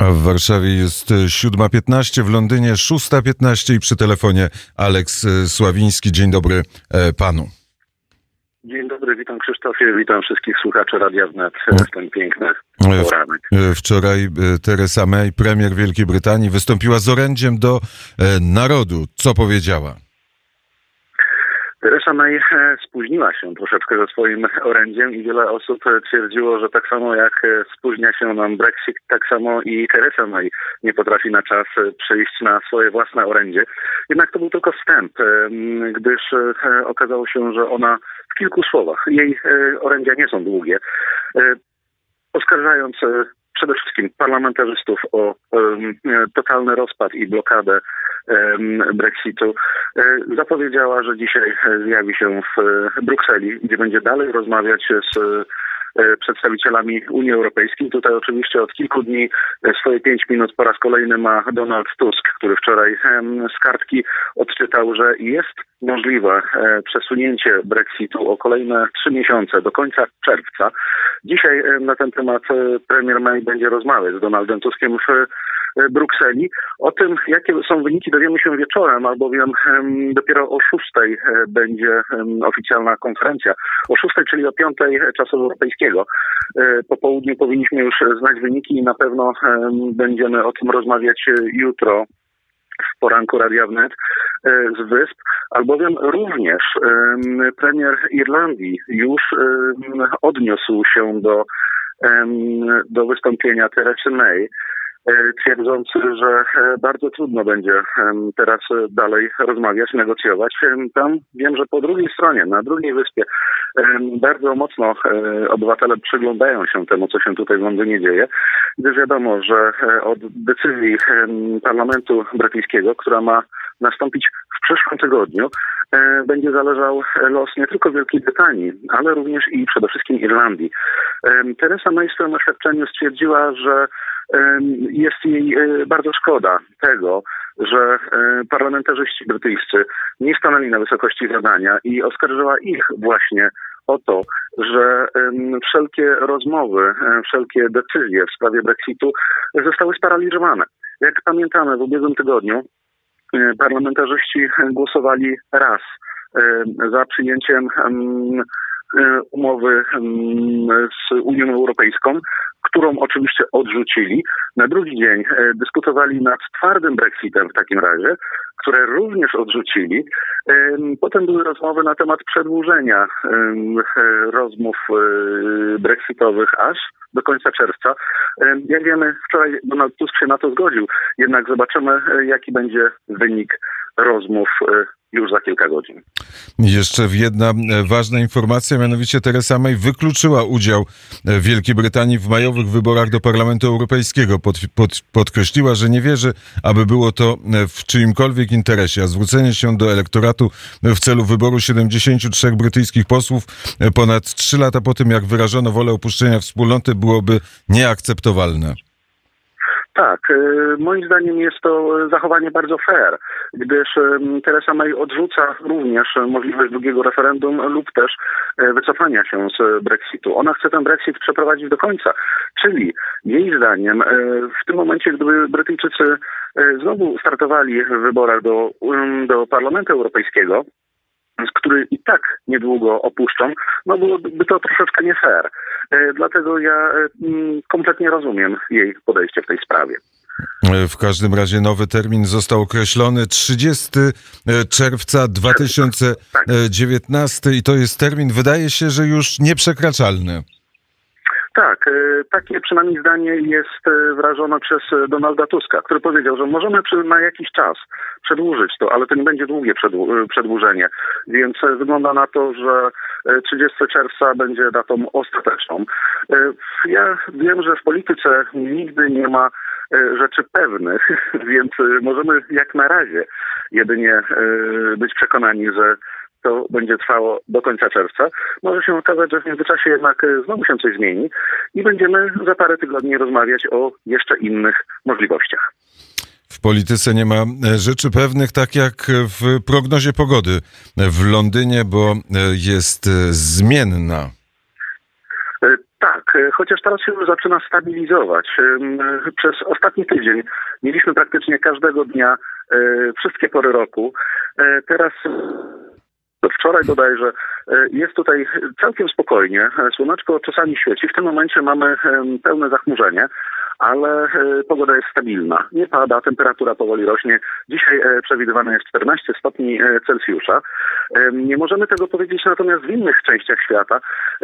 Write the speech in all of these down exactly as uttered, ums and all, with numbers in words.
A w Warszawie jest siódma piętnaście, w Londynie szósta piętnaście i przy telefonie Aleks Sławiński. Dzień dobry panu. Dzień dobry, witam Krzysztofie, witam wszystkich słuchaczy Radia Wnet w ten piękny poranek. Wczoraj Theresa May, premier Wielkiej Brytanii, wystąpiła z orędziem do narodu. Co powiedziała? Theresa May spóźniła się troszeczkę ze swoim orędziem i wiele osób twierdziło, że tak samo jak spóźnia się nam Brexit, tak samo i Theresa May nie potrafi na czas przyjść na swoje własne orędzie. Jednak to był tylko wstęp, gdyż okazało się, że ona w kilku słowach, jej orędzia nie są długie, oskarżając przede wszystkim parlamentarzystów o um, totalny rozpad i blokadę um, Brexitu, um, zapowiedziała, że dzisiaj zjawi się w Brukseli, gdzie będzie dalej rozmawiać z um, przedstawicielami Unii Europejskiej. Tutaj oczywiście od kilku dni swoje pięć minut po raz kolejny ma Donald Tusk, który wczoraj um, z kartki odczytał, że jest możliwe um, przesunięcie Brexitu o kolejne trzy miesiące do końca czerwca. Dzisiaj na ten temat premier May będzie rozmawiać z Donaldem Tuskiem w Brukseli. O tym, jakie są wyniki, dowiemy się wieczorem, albowiem dopiero o szóstej będzie oficjalna konferencja. O szóstej, czyli o piątej czasu europejskiego. Po południu powinniśmy już znać wyniki i na pewno będziemy o tym rozmawiać jutro w poranku Radia Wnet z Wysp, albowiem również premier Irlandii już odniósł się do, do wystąpienia Theresy May, twierdząc, że bardzo trudno będzie teraz dalej rozmawiać, negocjować. Tam wiem, że po drugiej stronie, na drugiej wyspie bardzo mocno obywatele przyglądają się temu, co się tutaj w Londynie dzieje, gdyż wiadomo, że od decyzji parlamentu brytyjskiego, która ma nastąpić w przyszłym tygodniu, będzie zależał los nie tylko Wielkiej Brytanii, ale również i przede wszystkim Irlandii. Theresa May w swoim oświadczeniu stwierdziła, że jest jej bardzo szkoda tego, że parlamentarzyści brytyjscy nie stanęli na wysokości zadania i oskarżyła ich właśnie o to, że wszelkie rozmowy, wszelkie decyzje w sprawie Brexitu zostały sparaliżowane. Jak pamiętamy, w ubiegłym tygodniu parlamentarzyści głosowali raz za przyjęciem umowy z Unią Europejską, którą oczywiście odrzucili. Na drugi dzień dyskutowali nad twardym Brexitem w takim razie, które również odrzucili. Potem były rozmowy na temat przedłużenia rozmów brexitowych aż do końca czerwca. Jak wiemy, wczoraj Donald Tusk się na to zgodził, jednak zobaczymy, jaki będzie wynik rozmów już za kilka godzin. Jeszcze jedna ważna informacja, mianowicie Theresa May wykluczyła udział Wielkiej Brytanii w majowych wyborach do Parlamentu Europejskiego. Pod, pod, podkreśliła, że nie wierzy, aby było to w czyimkolwiek interesie, a zwrócenie się do elektoratu w celu wyboru siedemdziesięciu trzech brytyjskich posłów ponad trzy lata po tym, jak wyrażono wolę opuszczenia wspólnoty, byłoby nieakceptowalne. Tak, moim zdaniem jest to zachowanie bardzo fair, gdyż Theresa May odrzuca również możliwość drugiego referendum lub też wycofania się z Brexitu. Ona chce ten Brexit przeprowadzić do końca, czyli jej zdaniem w tym momencie, gdyby Brytyjczycy znowu startowali w wyborach do, do Parlamentu Europejskiego, który i tak niedługo opuszczą, no byłoby to troszeczkę nie fair. Dlatego ja kompletnie rozumiem jej podejście w tej sprawie. W każdym razie nowy termin został określony trzydziestego czerwca dwa tysiące dziewiętnastego i to jest termin, wydaje się, że już nieprzekraczalny. Tak, takie przynajmniej zdanie jest wyrażone przez Donalda Tuska, który powiedział, że możemy na jakiś czas przedłużyć to, ale to nie będzie długie przedłużenie. Więc wygląda na to, że trzydziestego czerwca będzie datą ostateczną. Ja wiem, że w polityce nigdy nie ma rzeczy pewnych, więc możemy jak na razie jedynie być przekonani, że to będzie trwało do końca czerwca. Może się okazać, że w międzyczasie jednak znowu się coś zmieni i będziemy za parę tygodni rozmawiać o jeszcze innych możliwościach. W polityce nie ma rzeczy pewnych, tak jak w prognozie pogody w Londynie, bo jest zmienna. Tak, chociaż teraz się już zaczyna stabilizować. Przez ostatni tydzień mieliśmy praktycznie każdego dnia wszystkie pory roku. Teraz wczoraj bodajże jest tutaj całkiem spokojnie. Słoneczko czasami świeci. W tym momencie mamy pełne zachmurzenie, ale pogoda jest stabilna. Nie pada, temperatura powoli rośnie. Dzisiaj przewidywane jest czternaście stopni Celsjusza. Nie możemy tego powiedzieć natomiast w innych częściach świata.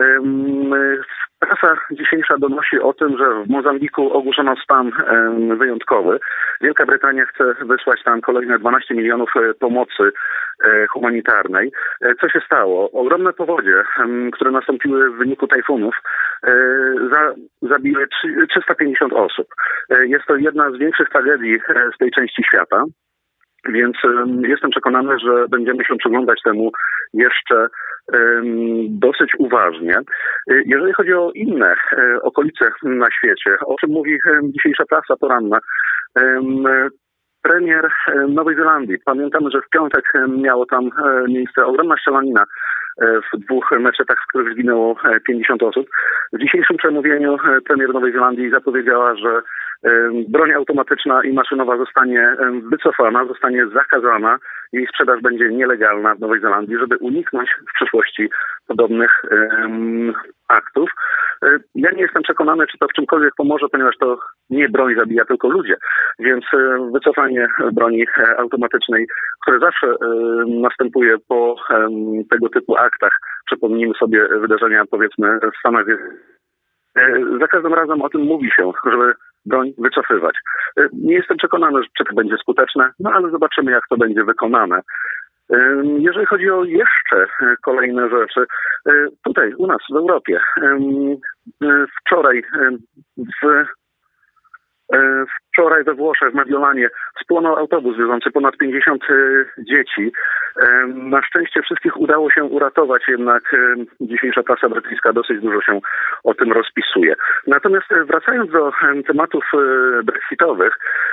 Prasa dzisiejsza donosi o tym, że w Mozambiku ogłoszono stan wyjątkowy. Wielka Brytania chce wysłać tam kolejne dwanaście milionów pomocy humanitarnej. Co się stało? Ogromne powodzie, które nastąpiły w wyniku tajfunów, za, zabiły trzysta pięćdziesiąt osób. Jest to jedna z większych tragedii z tej części świata. Więc um, jestem przekonany, że będziemy się przyglądać temu jeszcze um, dosyć uważnie. Jeżeli chodzi o inne um, okolice na świecie, o czym mówi um, dzisiejsza prasa poranna, um, premier um, Nowej Zelandii, pamiętamy, że w piątek um, miało tam um, miejsce ogromna strzelanina w dwóch meczetach, w których zginęło pięćdziesiąt osób. W dzisiejszym przemówieniu premier Nowej Zelandii zapowiedziała, że broń automatyczna i maszynowa zostanie wycofana, zostanie zakazana. Jej sprzedaż będzie nielegalna w Nowej Zelandii, żeby uniknąć w przyszłości podobnych um, aktów. Ja nie jestem przekonany, czy to w czymkolwiek pomoże, ponieważ to nie broń zabija, tylko ludzie. Więc wycofanie broni automatycznej, które zawsze um, następuje po um, tego typu aktach, przypomnijmy sobie wydarzenia, powiedzmy, w Stanach Zjednoczonych. Za każdym razem o tym mówi się, żeby broń wycofywać. Nie jestem przekonany, czy to będzie skuteczne, no ale zobaczymy, jak to będzie wykonane. Jeżeli chodzi o jeszcze kolejne rzeczy, tutaj u nas w Europie, wczoraj w Wczoraj we Włoszech, w Mediolanie, spłonął autobus wiozący ponad pięćdziesiąt dzieci. Na szczęście wszystkich udało się uratować, jednak dzisiejsza prasa brytyjska dosyć dużo się o tym rozpisuje. Natomiast wracając do tematów brexitowych,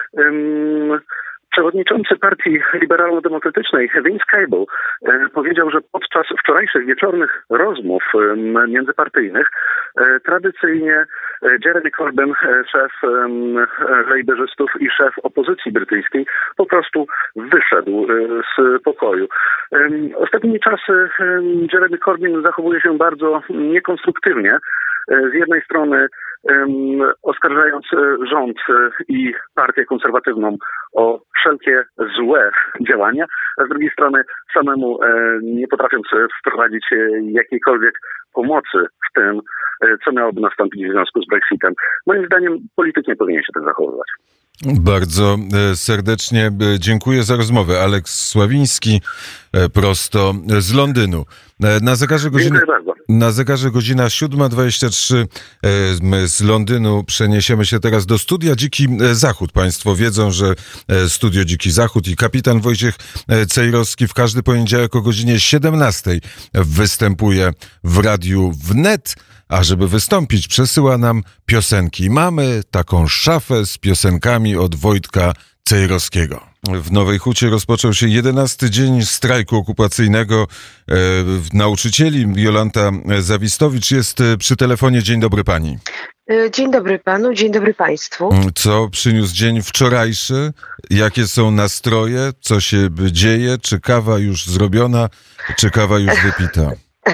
przewodniczący Partii Liberalno-Demokratycznej Vince Cable powiedział, że podczas wczorajszych wieczornych rozmów międzypartyjnych tradycyjnie Jeremy Corbyn, szef lejberzystów i szef opozycji brytyjskiej, po prostu wyszedł z pokoju. Ostatnimi czasy Jeremy Corbyn zachowuje się bardzo niekonstruktywnie. Z jednej strony oskarżając rząd i partię konserwatywną o wszelkie złe działania, a z drugiej strony samemu nie potrafiąc wprowadzić jakiejkolwiek pomocy w tym, co miałoby nastąpić w związku z Brexitem. Moim zdaniem polityk nie powinien się tak zachowywać. Bardzo serdecznie dziękuję za rozmowę. Aleks Sławiński, prosto z Londynu. Na zegarze godzina, na zegarze godzina siódma dwadzieścia trzy. My z Londynu przeniesiemy się teraz do studia Dziki Zachód. Państwo wiedzą, że studio Dziki Zachód i kapitan Wojciech Cejrowski w każdy poniedziałek o godzinie siedemnastej występuje w Radiu Wnet. A żeby wystąpić, przesyła nam piosenki. Mamy taką szafę z piosenkami od Wojtka Cejrowskiego. W Nowej Hucie rozpoczął się jedenasty dzień strajku okupacyjnego e, nauczycieli. Jolanta Zawistowicz jest przy telefonie. Dzień dobry pani. Dzień dobry panu, dzień dobry państwu. Co przyniósł dzień wczorajszy? Jakie są nastroje? Co się dzieje? Czy kawa już zrobiona? Czy kawa już wypita?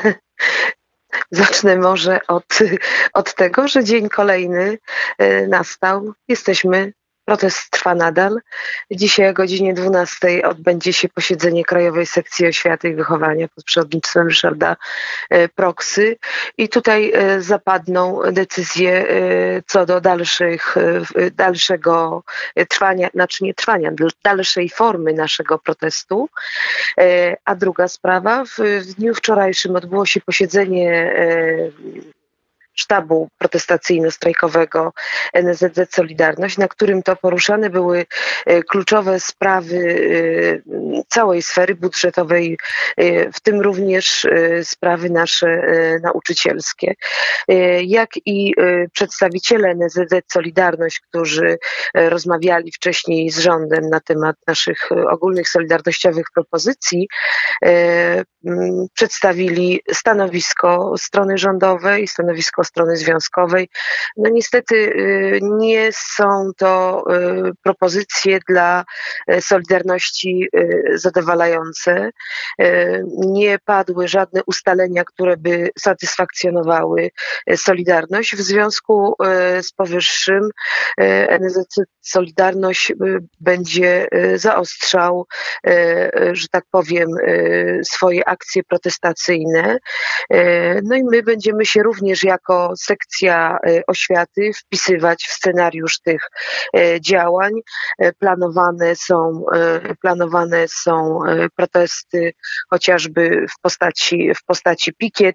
Zacznę może od, od tego, że dzień kolejny nastał. Jesteśmy, protest trwa nadal. Dzisiaj o godzinie dwunastej odbędzie się posiedzenie Krajowej Sekcji Oświaty i Wychowania pod przewodnictwem Ryszarda Proksy i tutaj zapadną decyzje co do dalszych, dalszego trwania, znaczy nie trwania, dalszej formy naszego protestu. A druga sprawa, w, w dniu wczorajszym odbyło się posiedzenie sztabu protestacyjno-strajkowego N S Z Z Solidarność, na którym to poruszane były kluczowe sprawy całej sfery budżetowej, w tym również sprawy nasze nauczycielskie. Jak i przedstawiciele N S Z Z Solidarność, którzy rozmawiali wcześniej z rządem na temat naszych ogólnych solidarnościowych propozycji, przedstawili stanowisko strony rządowej, stanowisko stanowisko strony związkowej. No niestety nie są to propozycje dla Solidarności zadowalające. Nie padły żadne ustalenia, które by satysfakcjonowały Solidarność. W związku z powyższym N S Z Z Solidarność będzie zaostrzał, że tak powiem, swoje akcje protestacyjne. No i my będziemy się również jako sekcja oświaty wpisywać w scenariusz tych działań. Planowane są, planowane są protesty chociażby w postaci, w postaci pikiet,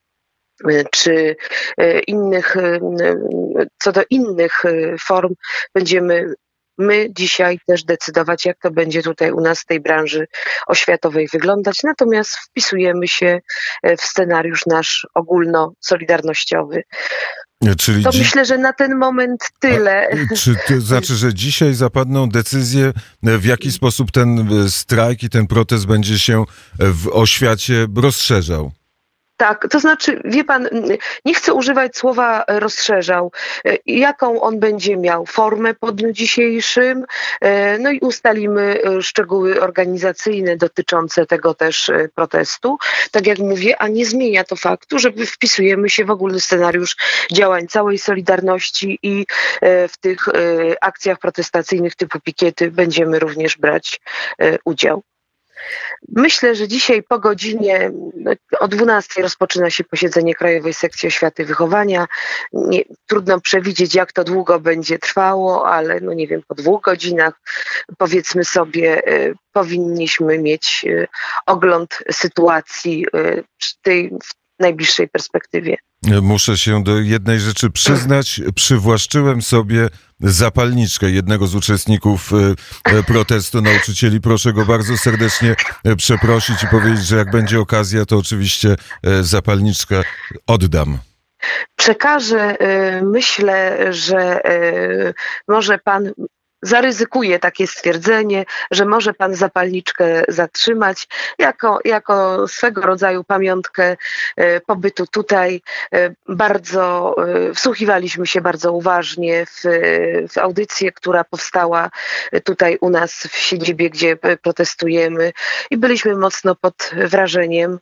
czy innych, co do innych form będziemy my dzisiaj też decydować, jak to będzie tutaj u nas w tej branży oświatowej wyglądać. Natomiast wpisujemy się w scenariusz nasz ogólnosolidarnościowy. Czyli to dzi- myślę, że na ten moment tyle. A, czy to znaczy, że dzisiaj zapadną decyzje, w jaki sposób ten strajk i ten protest będzie się w oświacie rozszerzał? Tak, to znaczy, wie pan, nie chcę używać słowa rozszerzał. Jaką on będzie miał formę po dniu dzisiejszym? No i ustalimy szczegóły organizacyjne dotyczące tego też protestu. Tak jak mówię, a nie zmienia to faktu, że wpisujemy się w ogólny scenariusz działań całej Solidarności i w tych akcjach protestacyjnych typu pikiety będziemy również brać udział. Myślę, że dzisiaj po godzinie, o dwunastej rozpoczyna się posiedzenie Krajowej Sekcji Oświaty i Wychowania. Nie, trudno przewidzieć, jak to długo będzie trwało, ale no nie wiem, po dwóch godzinach powiedzmy sobie, y, powinniśmy mieć y, ogląd sytuacji y, w tej w najbliższej perspektywie. Muszę się do jednej rzeczy przyznać. Przywłaszczyłem sobie zapalniczkę jednego z uczestników protestu nauczycieli. Proszę go bardzo serdecznie przeprosić i powiedzieć, że jak będzie okazja, to oczywiście zapalniczkę oddam. Przekażę, myślę, że może pan zaryzykuje takie stwierdzenie, że może pan zapalniczkę zatrzymać jako, jako swego rodzaju pamiątkę pobytu tutaj. Bardzo wsłuchiwaliśmy się bardzo uważnie w, w audycję, która powstała tutaj u nas w siedzibie, gdzie protestujemy i byliśmy mocno pod wrażeniem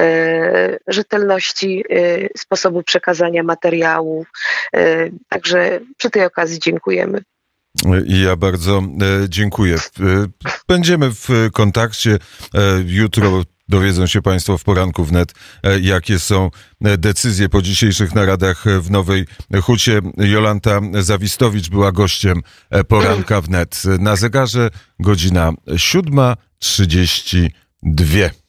rzetelności sposobu przekazania materiału. Także przy tej okazji dziękujemy. I ja bardzo dziękuję. Będziemy w kontakcie. Jutro dowiedzą się państwo w poranku wnet, jakie są decyzje po dzisiejszych naradach w Nowej Hucie. Jolanta Zawistowicz była gościem poranka wnet. Na zegarze godzina siódma trzydzieści dwa.